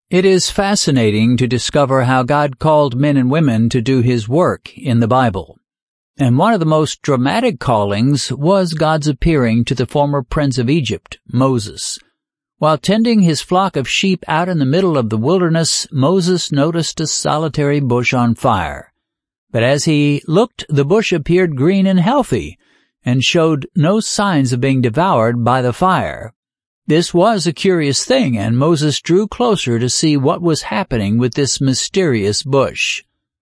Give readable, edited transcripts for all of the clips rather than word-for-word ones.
It is fascinating to discover how God called men and women to do His work in the Bible. And one of the most dramatic callings was God's appearing to the former prince of Egypt, Moses. While tending his flock of sheep out in the middle of the wilderness, Moses noticed a solitary bush on fire. But as he looked, the bush appeared green and healthy, and showed no signs of being devoured by the fire. This was a curious thing, and Moses drew closer to see what was happening with this mysterious bush.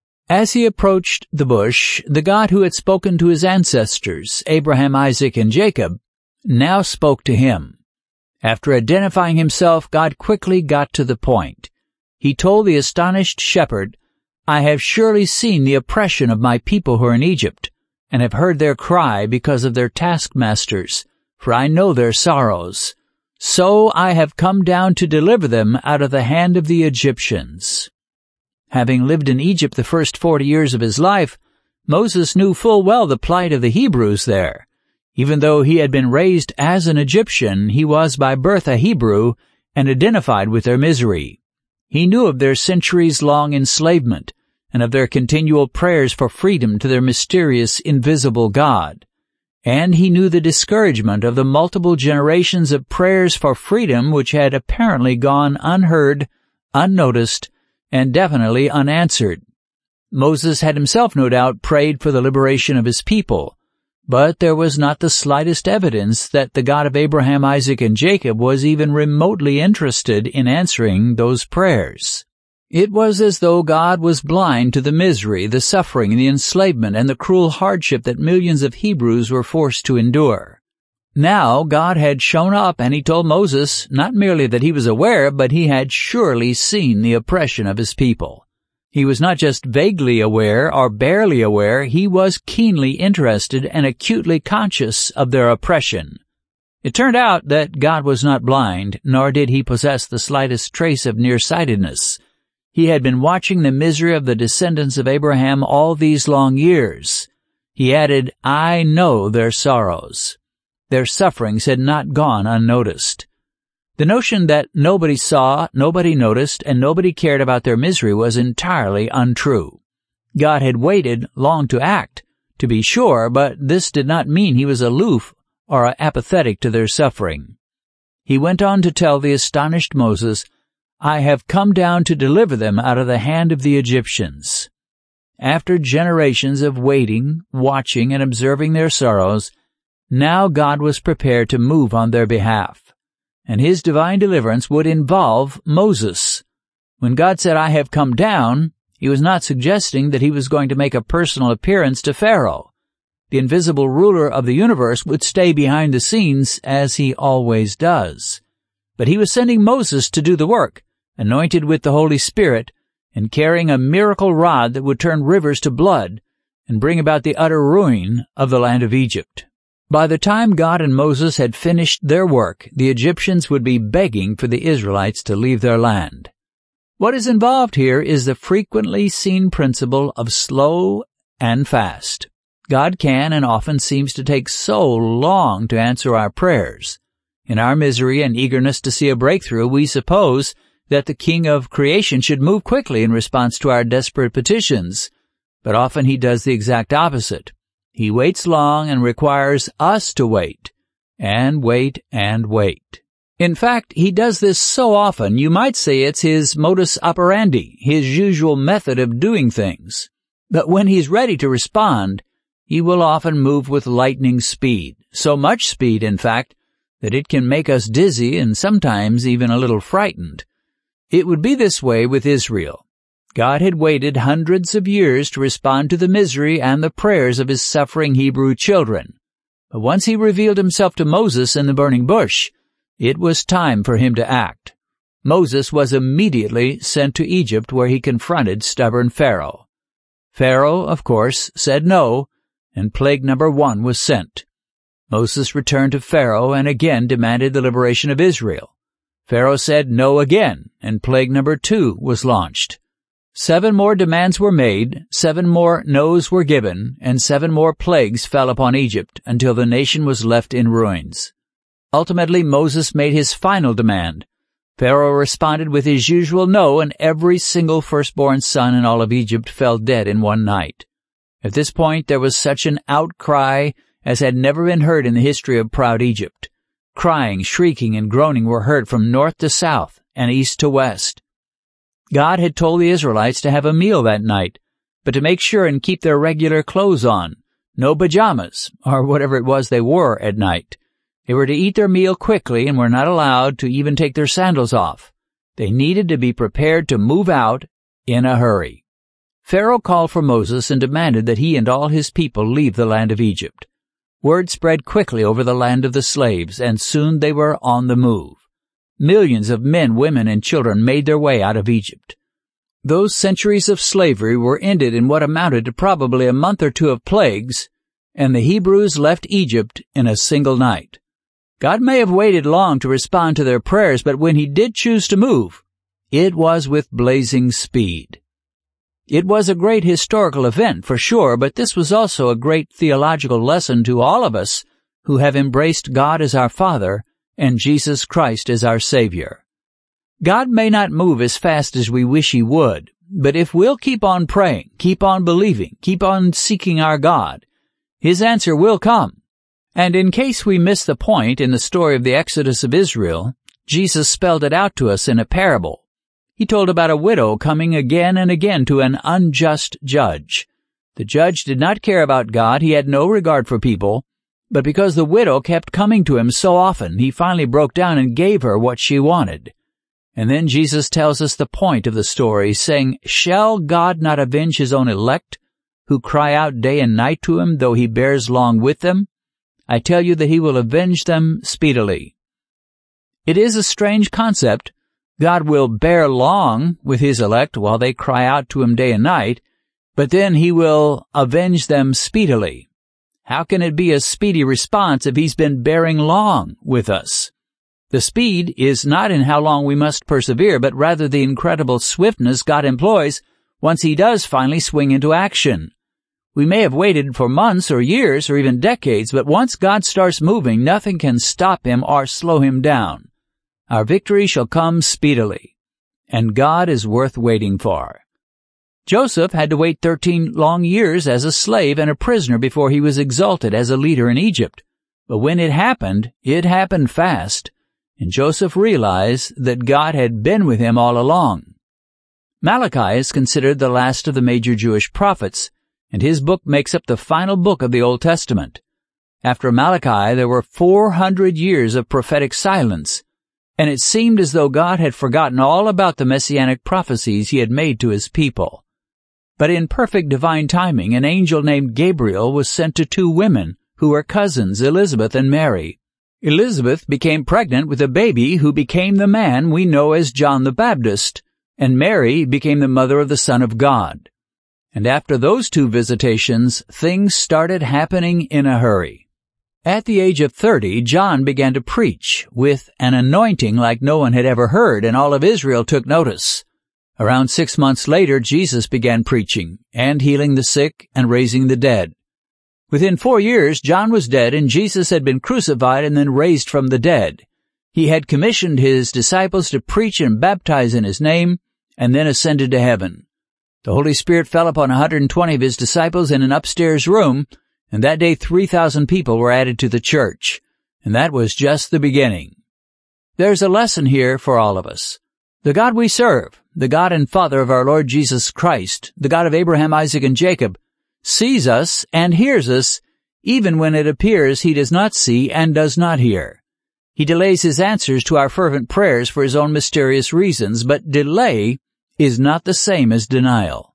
As he approached the bush, the God who had spoken to his ancestors, Abraham, Isaac, and Jacob, now spoke to him. After identifying himself, God quickly got to the point. He told the astonished shepherd, "I have surely seen the oppression of my people who are in Egypt, and have heard their cry because of their taskmasters, for I know their sorrows. So I have come down to deliver them out of the hand of the Egyptians." Having lived in Egypt the first 40 years of his life, Moses knew full well the plight of the Hebrews there. Even though he had been raised as an Egyptian, he was by birth a Hebrew and identified with their misery. He knew of their centuries-long enslavement and of their continual prayers for freedom to their mysterious, invisible God. And he knew the discouragement of the multiple generations of prayers for freedom which had apparently gone unheard, unnoticed, and definitely unanswered. Moses had himself no doubt prayed for the liberation of his people, but there was not the slightest evidence that the God of Abraham, Isaac, and Jacob was even remotely interested in answering those prayers. It was as though God was blind to the misery, the suffering, the enslavement, and the cruel hardship that millions of Hebrews were forced to endure. Now God had shown up, and he told Moses not merely that he was aware, but he had surely seen the oppression of his people. He was not just vaguely aware or barely aware, he was keenly interested and acutely conscious of their oppression. It turned out that God was not blind, nor did he possess the slightest trace of nearsightedness. He had been watching the misery of the descendants of Abraham all these long years. He added, "I know their sorrows." Their sufferings had not gone unnoticed. The notion that nobody saw, nobody noticed, and nobody cared about their misery was entirely untrue. God had waited long to act, to be sure, but this did not mean he was aloof or apathetic to their suffering. He went on to tell the astonished Moses, "I have come down to deliver them out of the hand of the Egyptians." After generations of waiting, watching, and observing their sorrows, now God was prepared to move on their behalf, and his divine deliverance would involve Moses. When God said, "I have come down," he was not suggesting that he was going to make a personal appearance to Pharaoh. The invisible ruler of the universe would stay behind the scenes as he always does. But he was sending Moses to do the work, anointed with the Holy Spirit, and carrying a miracle rod that would turn rivers to blood and bring about the utter ruin of the land of Egypt. By the time God and Moses had finished their work, the Egyptians would be begging for the Israelites to leave their land. What is involved here is the frequently seen principle of slow and fast. God can and often seems to take so long to answer our prayers. In our misery and eagerness to see a breakthrough, we suppose that the King of creation should move quickly in response to our desperate petitions, but often he does the exact opposite. He waits long and requires us to wait, and wait, and wait. In fact, he does this so often, you might say it's his modus operandi, his usual method of doing things. But when he's ready to respond, he will often move with lightning speed, so much speed, in fact, that it can make us dizzy and sometimes even a little frightened. It would be this way with Israel. God had waited hundreds of years to respond to the misery and the prayers of his suffering Hebrew children. But once he revealed himself to Moses in the burning bush, it was time for him to act. Moses was immediately sent to Egypt, where he confronted stubborn Pharaoh. Pharaoh, of course, said no, and plague number 1 was sent. Moses returned to Pharaoh and again demanded the liberation of Israel. Pharaoh said no again, and plague number 2 was launched. 7 more demands were made, 7 more no's were given, and 7 more plagues fell upon Egypt until the nation was left in ruins. Ultimately, Moses made his final demand. Pharaoh responded with his usual no, and every single firstborn son in all of Egypt fell dead in one night. At this point there was such an outcry as had never been heard in the history of proud Egypt. Crying, shrieking, and groaning were heard from north to south and east to west. God had told the Israelites to have a meal that night, but to make sure and keep their regular clothes on. No pajamas, or whatever it was they wore at night. They were to eat their meal quickly and were not allowed to even take their sandals off. They needed to be prepared to move out in a hurry. Pharaoh called for Moses and demanded that he and all his people leave the land of Egypt. Word spread quickly over the land of the slaves, and soon they were on the move. Millions of men, women, and children made their way out of Egypt. Those centuries of slavery were ended in what amounted to probably a month or two of plagues, and the Hebrews left Egypt in a single night. God may have waited long to respond to their prayers, but when he did choose to move, it was with blazing speed. It was a great historical event, for sure, but this was also a great theological lesson to all of us who have embraced God as our Father and Jesus Christ as our Savior. God may not move as fast as we wish he would, but if we'll keep on praying, keep on believing, keep on seeking our God, his answer will come. And in case we miss the point in the story of the Exodus of Israel, Jesus spelled it out to us in a parable. He told about a widow coming again and again to an unjust judge. The judge did not care about God, he had no regard for people, but because the widow kept coming to him so often, he finally broke down and gave her what she wanted. And then Jesus tells us the point of the story, saying, "Shall God not avenge his own elect, who cry out day and night to him, though he bears long with them? I tell you that he will avenge them speedily." It is a strange concept. God will bear long with his elect while they cry out to him day and night, but then he will avenge them speedily. How can it be a speedy response if he's been bearing long with us? The speed is not in how long we must persevere, but rather the incredible swiftness God employs once he does finally swing into action. We may have waited for months or years or even decades, but once God starts moving, nothing can stop him or slow him down. Our victory shall come speedily, and God is worth waiting for. Joseph had to wait 13 long years as a slave and a prisoner before he was exalted as a leader in Egypt. But when it happened fast, and Joseph realized that God had been with him all along. Malachi is considered the last of the major Jewish prophets, and his book makes up the final book of the Old Testament. After Malachi, there were 400 years of prophetic silence, and it seemed as though God had forgotten all about the messianic prophecies he had made to his people. But in perfect divine timing, an angel named Gabriel was sent to two women who were cousins, Elizabeth and Mary. Elizabeth became pregnant with a baby who became the man we know as John the Baptist, and Mary became the mother of the Son of God. And after those two visitations, things started happening in a hurry. At the age of 30, John began to preach with an anointing like no one had ever heard, and all of Israel took notice. Around 6 months later, Jesus began preaching and healing the sick and raising the dead. Within 4 years, John was dead, and Jesus had been crucified and then raised from the dead. He had commissioned his disciples to preach and baptize in his name, and then ascended to heaven. The Holy Spirit fell upon 120 of his disciples in an upstairs room, and that day 3,000 people were added to the church, and that was just the beginning. There's a lesson here for all of us. The God we serve, the God and Father of our Lord Jesus Christ, the God of Abraham, Isaac, and Jacob, sees us and hears us even when it appears he does not see and does not hear. He delays his answers to our fervent prayers for his own mysterious reasons, but delay is not the same as denial.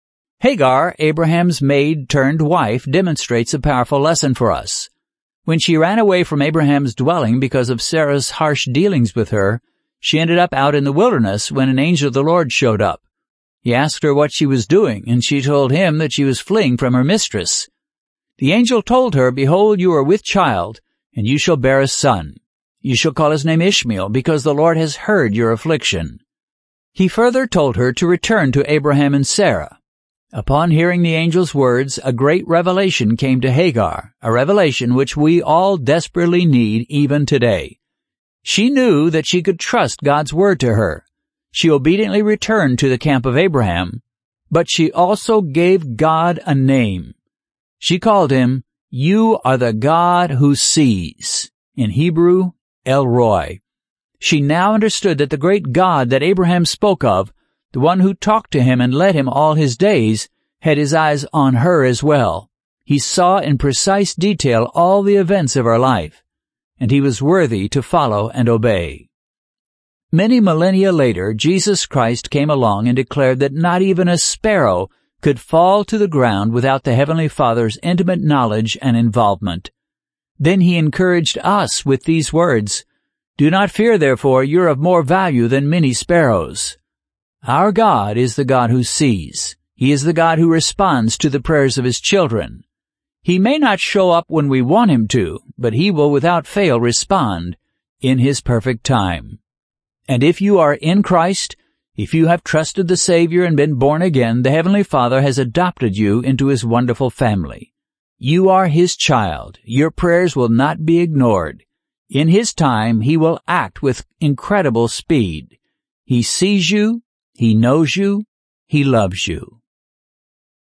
Hagar, Abraham's maid-turned-wife, demonstrates a powerful lesson for us. When she ran away from Abraham's dwelling because of Sarah's harsh dealings with her, she ended up out in the wilderness when an angel of the Lord showed up. He asked her what she was doing, and she told him that she was fleeing from her mistress. The angel told her, "Behold, you are with child, and you shall bear a son. You shall call his name Ishmael, because the Lord has heard your affliction." He further told her to return to Abraham and Sarah. Upon hearing the angel's words, a great revelation came to Hagar, a revelation which we all desperately need even today. She knew that she could trust God's word to her. She obediently returned to the camp of Abraham, but she also gave God a name. She called him, "You are the God who sees," in Hebrew, El Roi. She now understood that the great God that Abraham spoke of, the one who talked to him and led him all his days, had his eyes on her as well. He saw in precise detail all the events of her life, and he was worthy to follow and obey. Many millennia later, Jesus Christ came along and declared that not even a sparrow could fall to the ground without the Heavenly Father's intimate knowledge and involvement. Then he encouraged us with these words, "Do not fear, therefore, you're of more value than many sparrows." Our God is the God who sees. He is the God who responds to the prayers of His children. He may not show up when we want Him to, but He will without fail respond in His perfect time. And if you are in Christ, if you have trusted the Savior and been born again, the Heavenly Father has adopted you into His wonderful family. You are His child. Your prayers will not be ignored. In His time, He will act with incredible speed. He sees you, He knows you, He loves you.